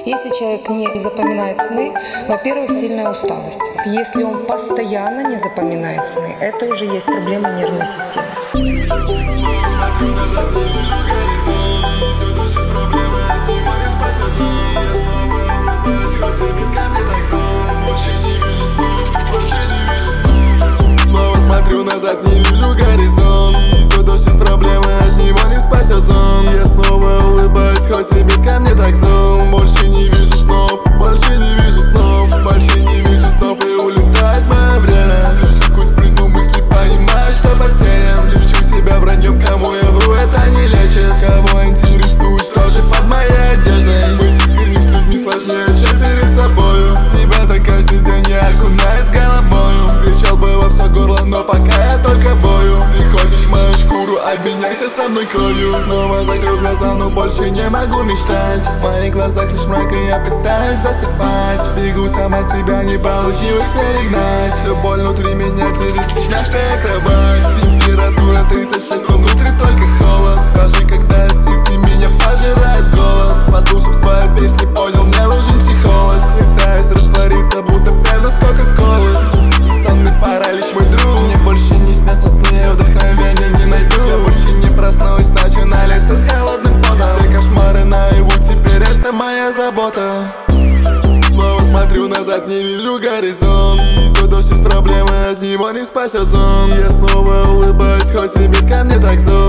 Если человек не запоминает сны, во-первых, сильная усталость. Если он постоянно не запоминает сны, это уже есть проблема нервной системы. Снова смотрю назад, не вижу горизонт. Идет дождь из проблемы, от него не спасет сон. Я снова улыбаюсь, хоть и мир ко мне так зол. Больше не вижу снов, больше не вижу снов, больше не вижу снов, и улетает мое время. Лечу сквозь призму мысли, понимаю, что потерян. Лечу себя враньем, кому я вру, это не лечит. Кого интересует, что же под моей одеждой. Быть искренним с людьми сложнее, чем перед собою. И в это каждый день я окунаюсь головою. Кричал бы во все горло, но пока я только бою. Не хочешь мою шкуру, обменяйся со мной кровью. Снова закрыл глаза, но больше не могу мечтать. В моих глазах лишь мрак, и я пытаюсь засыпать. Бегу сам от себя, не получилось перегнать. Все боль внутри меня терит лишь мягкая кровать. Температура 36, но внутри только холод. Даже когда я сыт, и меня пожирает голод. Послушав свою песню, понял, мне нужен психолог. Пытаюсь раствориться, будто пена с кока-колы. И сонный паралич, мой друг. Мне больше не снятся сны, вдохновения не найду. Я больше не проснусь, ночью на лице с холодным потом. Все кошмары наяву, теперь это моя забота. Снова смотрю назад, не вижу горизонт. Идет дождь из проблемы, от него не спасет сон. Я снова улыбаюсь, хоть и мир ко мне так зол.